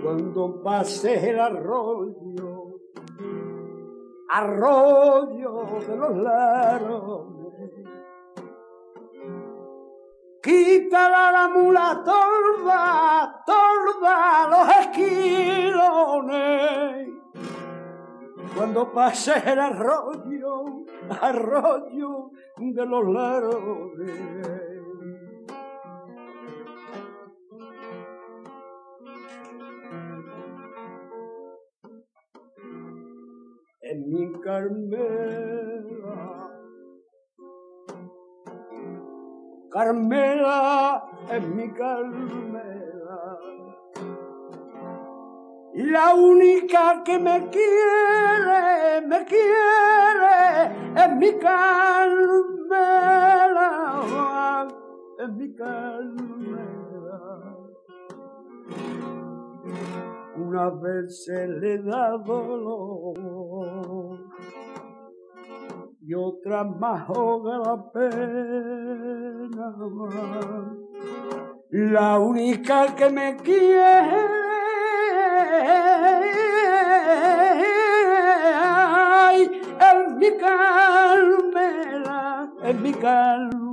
cuando pase el arroyo, arroyo de los laros. Quítala la mula torda, torda los esquilones. Cuando pase el arroyo, arroyo de los larones. En mi Carmela, Carmela, en mi Carmela, la única que me quiere, es mi Carmela, es mi Carmela. Una vez se le da dolor y otra más ahoga la pena. La única que me quiere es mi Carmela, es mi Carmela.